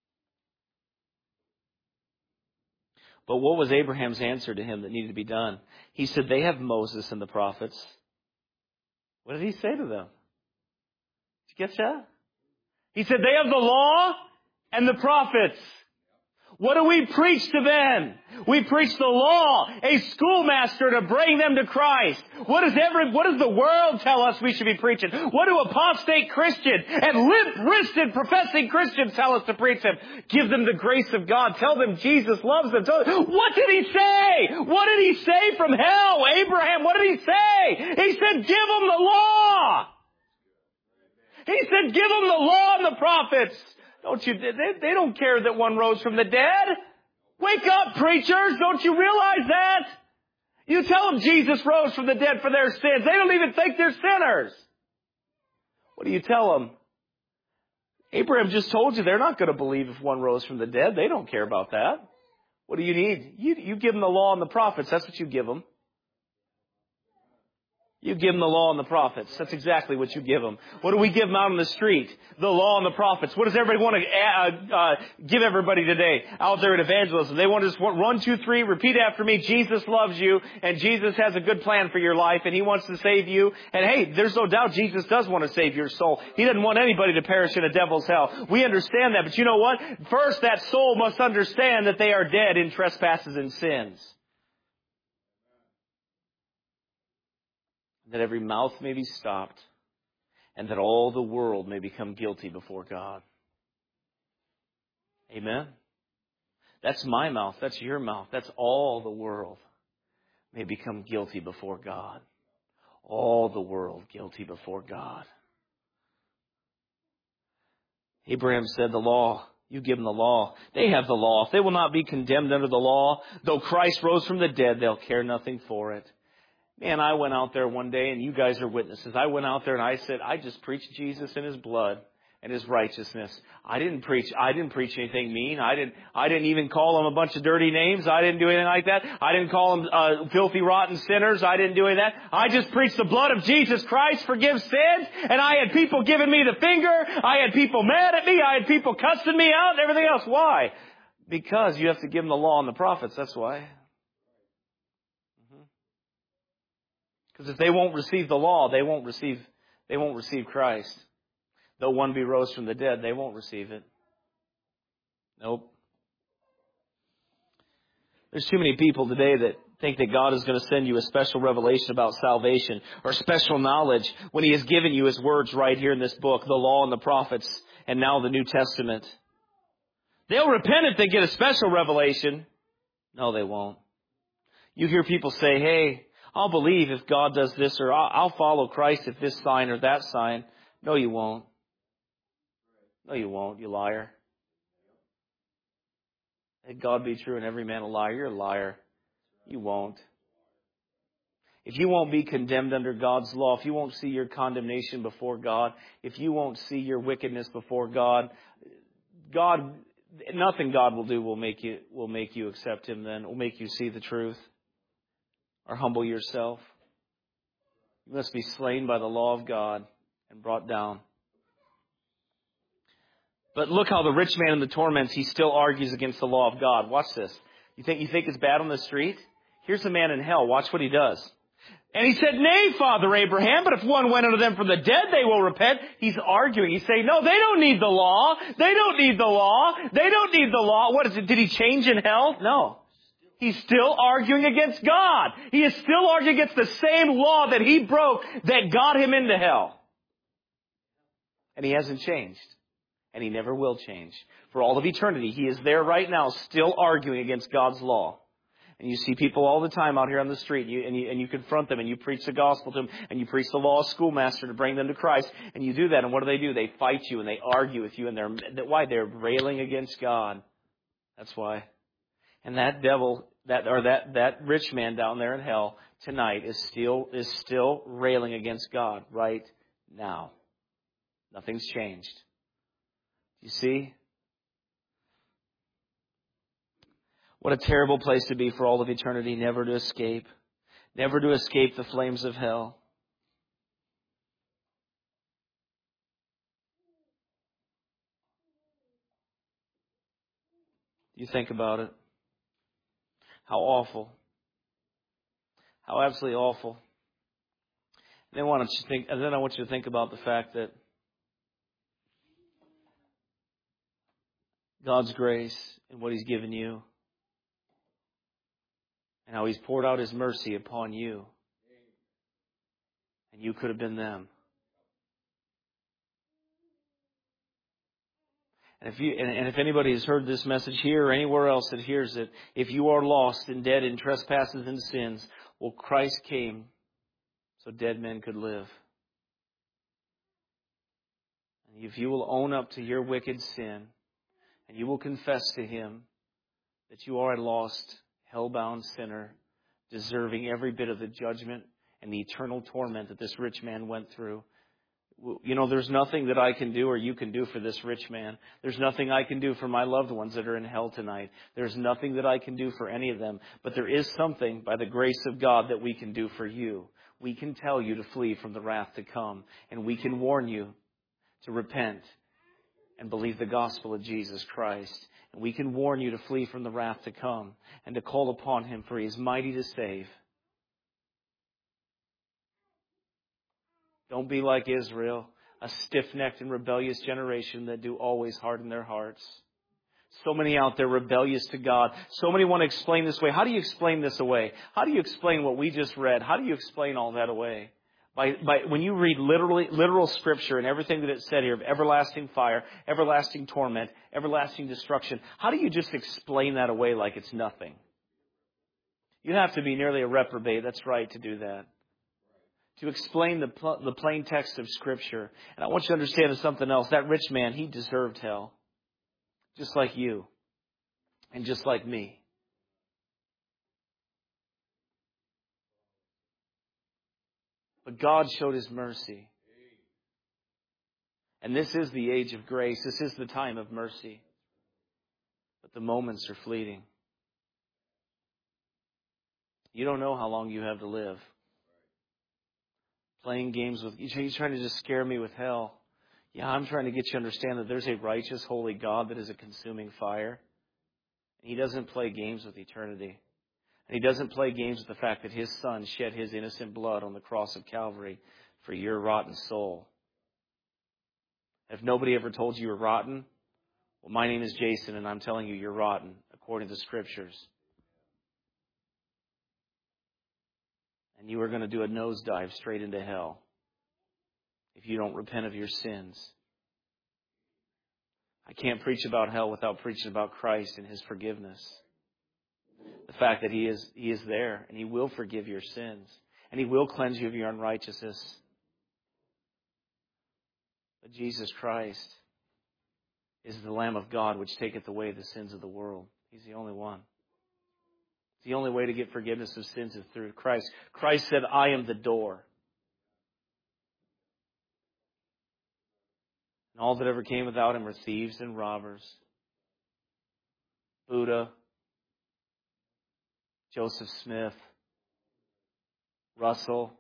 But what was Abraham's answer to him that needed to be done? He said, they have Moses and the prophets. What did he say to them? Did you get that? He said, they have the law and the prophets. What do we preach to them? We preach the law, a schoolmaster to bring them to Christ. What does the world tell us we should be preaching? What do apostate Christians and limp-wristed professing Christians tell us to preach them? Give them the grace of God. Tell them Jesus loves them. What did he say? What did he say from hell? Abraham, what did he say? He said, give them the law. He said, give them the law and the prophets. They don't care that one rose from the dead. Wake up, preachers. Don't you realize that? You tell them Jesus rose from the dead for their sins. They don't even think they're sinners. What do you tell them? Abraham just told you they're not going to believe if one rose from the dead. They don't care about that. What do you need? You give them the law and the prophets. That's what you give them. You give them the law and the prophets. That's exactly what you give them. What do we give them out on the street? The law and the prophets. What does everybody want to give everybody today out there at evangelism? They want to just 1, 2, 3, repeat after me. Jesus loves you, and Jesus has a good plan for your life, and He wants to save you. And hey, there's no doubt Jesus does want to save your soul. He doesn't want anybody to perish in a devil's hell. We understand that, but you know what? First, that soul must understand that they are dead in trespasses and sins. That every mouth may be stopped, and that all the world may become guilty before God. Amen? That's my mouth. That's your mouth. That's all the world may become guilty before God. All the world guilty before God. Abraham said, the law. You give them the law. They have the law. If they will not be condemned under the law, though Christ rose from the dead, they'll care nothing for it. Man, I went out there one day, and you guys are witnesses. I went out there and I said, I just preached Jesus and His blood and His righteousness. I didn't preach anything mean. I didn't even call them a bunch of dirty names. I didn't do anything like that. I didn't call them filthy, rotten sinners. I didn't do any of that. I just preached the blood of Jesus Christ forgives sins. And I had people giving me the finger. I had people mad at me. I had people cussing me out and everything else. Why? Because you have to give them the law and the prophets. That's why. Because if they won't receive the law, they won't receive Christ. Though one be rose from the dead, they won't receive it. Nope. There's too many people today that think that God is going to send you a special revelation about salvation or special knowledge when He has given you His words right here in this book, the law and the prophets, and now the New Testament. They'll repent if they get a special revelation. No, they won't. You hear people say, hey, I'll believe if God does this, or I'll follow Christ if this sign or that sign. No, you won't. No, you won't, you liar. Let God be true and every man a liar. You're a liar. You won't. If you won't be condemned under God's law, if you won't see your condemnation before God, if you won't see your wickedness before God, nothing God will do will make you accept Him then, will make you see the truth or humble yourself. You must be slain by the law of God and brought down. But look how the rich man in the torments, he still argues against the law of God. Watch this. You think it's bad on the street? Here's a man in hell. Watch what he does. And he said, nay, Father Abraham, but if one went unto them from the dead, they will repent. He's arguing. He's saying, no, they don't need the law. They don't need the law. They don't need the law. What is it? Did he change in hell? No. He's still arguing against God. He is still arguing against the same law that he broke that got him into hell. And he hasn't changed. And he never will change. For all of eternity, he is there right now still arguing against God's law. And you see people all the time out here on the street, and you confront them, and you preach the gospel to them, and you preach the law of schoolmaster to bring them to Christ, and you do that, and what do? They fight you, and they argue with you, and why? They're railing against God. That's why. And that devil, that rich man down there in hell tonight is still railing against God right now. Nothing's changed. You see? What a terrible place to be for all of eternity, never to escape. Never to escape the flames of hell. You think about it. How awful. How absolutely awful. And then I want you to think about the fact that God's grace and what He's given you, and how He's poured out His mercy upon you. And you could have been them. And if anybody has heard this message here or anywhere else that hears it, if you are lost and dead in trespasses and sins, well, Christ came so dead men could live. And if you will own up to your wicked sin, and you will confess to Him that you are a lost, hell-bound sinner, deserving every bit of the judgment and the eternal torment that this rich man went through. You know, there's nothing that I can do or you can do for this rich man. There's nothing I can do for my loved ones that are in hell tonight. There's nothing that I can do for any of them. But there is something, by the grace of God, that we can do for you. We can tell you to flee from the wrath to come. And we can warn you to repent and believe the gospel of Jesus Christ. And we can warn you to flee from the wrath to come and to call upon Him, for He is mighty to save. Don't be like Israel, a stiff-necked and rebellious generation that do always harden their hearts. So many out there rebellious to God. So many want to explain this away. How do you explain this away? How do you explain what we just read? How do you explain all that away? By when you read literal Scripture and everything that it said here of everlasting fire, everlasting torment, everlasting destruction, how do you just explain that away like it's nothing? You'd have to be nearly a reprobate, that's right, to do that. To explain the plain text of Scripture. And I want you to understand something else. That rich man, he deserved hell. Just like you. And just like me. But God showed His mercy. And this is the age of grace. This is the time of mercy. But the moments are fleeting. You don't know how long you have to live. Playing games with... You're trying to just scare me with hell. Yeah, I'm trying to get you to understand that there's a righteous, holy God that is a consuming fire. And He doesn't play games with eternity. And He doesn't play games with the fact that His Son shed His innocent blood on the cross of Calvary for your rotten soul. If nobody ever told you you're rotten, well, my name is Jason, and I'm telling you you're rotten, according to the Scriptures. And you are going to do a nosedive straight into hell if you don't repent of your sins. I can't preach about hell without preaching about Christ and His forgiveness. The fact that He is there and He will forgive your sins and He will cleanse you of your unrighteousness. But Jesus Christ is the Lamb of God which taketh away the sins of the world. He's the only one. The only way to get forgiveness of sins is through Christ. Christ said, I am the door. And all that ever came without Him were thieves and robbers. Buddha, Joseph Smith, Russell,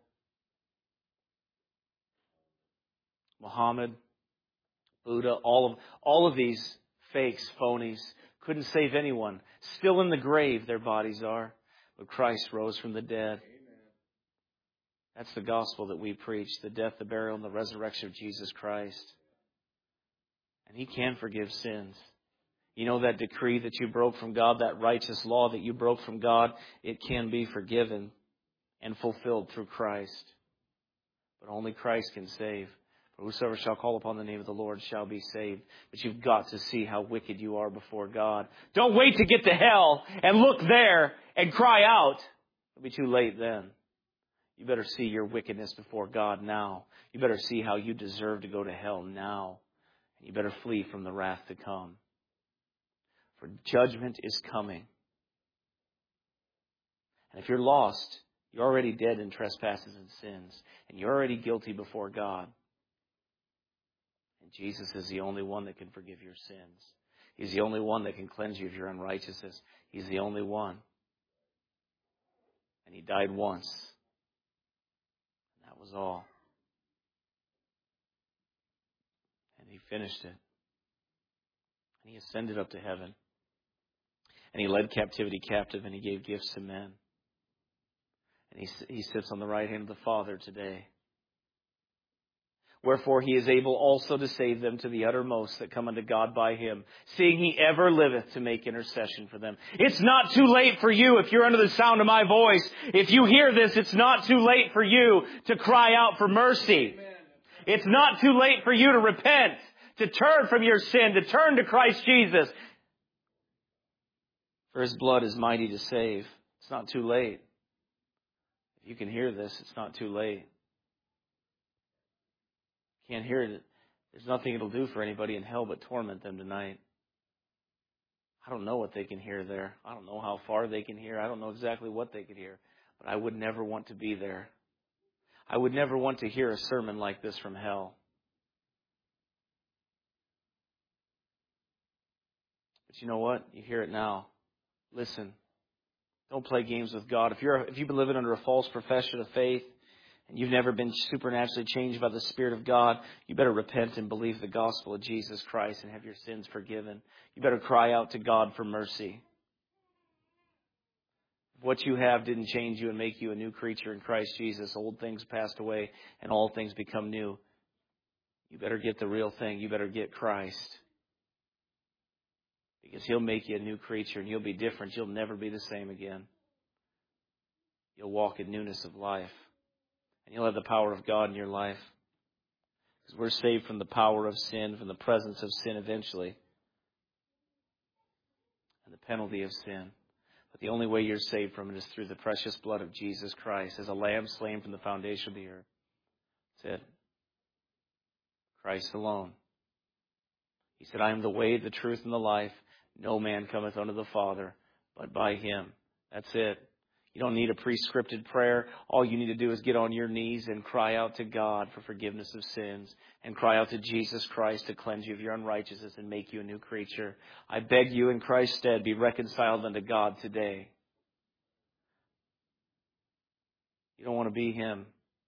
Muhammad, Buddha, all of these fakes, phonies, couldn't save anyone. Still in the grave their bodies are, but Christ rose from the dead. Amen. That's the gospel that we preach, the death, the burial, and the resurrection of Jesus Christ. And He can forgive sins. You know that decree that you broke from God, that righteous law that you broke from God, it can be forgiven and fulfilled through Christ. But only Christ can save. For whosoever shall call upon the name of the Lord shall be saved. But you've got to see how wicked you are before God. Don't wait to get to hell and look there and cry out. It'll be too late then. You better see your wickedness before God now. You better see how you deserve to go to hell now. And you better flee from the wrath to come. For judgment is coming. And if you're lost, you're already dead in trespasses and sins. And you're already guilty before God. And Jesus is the only one that can forgive your sins. He's the only one that can cleanse you of your unrighteousness. He's the only one. And He died once. And that was all. And He finished it. And He ascended up to heaven. And He led captivity captive, and He gave gifts to men. And He sits on the right hand of the Father today. Wherefore He is able also to save them to the uttermost that come unto God by Him, seeing He ever liveth to make intercession for them. It's not too late for you if you're under the sound of my voice. If you hear this, it's not too late for you to cry out for mercy. Amen. It's not too late for you to repent, to turn from your sin, to turn to Christ Jesus. For His blood is mighty to save. It's not too late. If you can hear this, it's not too late. Can't hear it. There's nothing it'll do for anybody in hell but torment them tonight. I don't know what they can hear there. I don't know how far they can hear. I don't know exactly what they could hear. But I would never want to be there. I would never want to hear a sermon like this from hell. But you know what? You hear it now. Listen. Don't play games with God. If you've been living under a false profession of faith, and you've never been supernaturally changed by the Spirit of God, you better repent and believe the gospel of Jesus Christ and have your sins forgiven. You better cry out to God for mercy. If what you have didn't change you and make you a new creature in Christ Jesus, old things passed away and all things become new. You better get the real thing. You better get Christ. Because He'll make you a new creature and you'll be different. You'll never be the same again. You'll walk in newness of life. And you'll have the power of God in your life. Because we're saved from the power of sin, from the presence of sin eventually. And the penalty of sin. But the only way you're saved from it is through the precious blood of Jesus Christ, as a lamb slain from the foundation of the earth. That's it. Christ alone. He said, I am the way, the truth, and the life. No man cometh unto the Father but by Him. That's it. You don't need a prescripted prayer. All you need to do is get on your knees and cry out to God for forgiveness of sins and cry out to Jesus Christ to cleanse you of your unrighteousness and make you a new creature. I beg you in Christ's stead, be reconciled unto God today. You don't want to be Him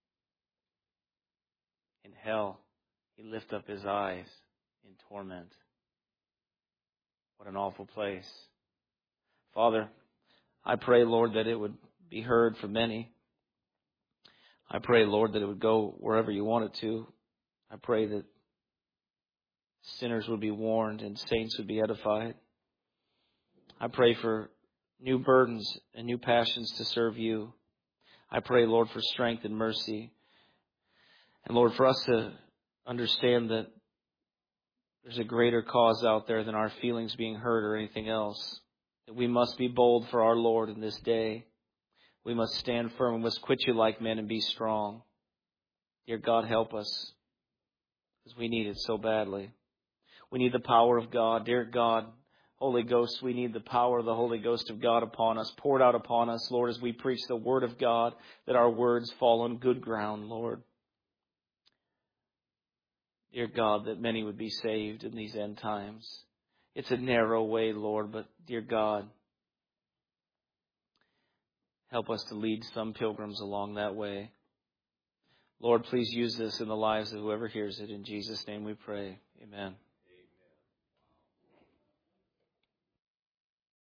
in hell. He lift up His eyes in torment. What an awful place. Father, I pray, Lord, that it would be heard from many. I pray, Lord, that it would go wherever you want it to. I pray that sinners would be warned and saints would be edified. I pray for new burdens and new passions to serve you. I pray, Lord, for strength and mercy. And Lord, for us to understand that there's a greater cause out there than our feelings being hurt or anything else. That we must be bold for our Lord in this day. We must stand firm. We must quit you like men and be strong. Dear God, help us, because we need it so badly. We need the power of God. Dear God, Holy Ghost, we need the power of the Holy Ghost of God upon us, poured out upon us, Lord, as we preach the Word of God, that our words fall on good ground, Lord. Dear God, that many would be saved in these end times. It's a narrow way, Lord, but dear God, help us to lead some pilgrims along that way. Lord, please use this in the lives of whoever hears it. In Jesus' name we pray. Amen.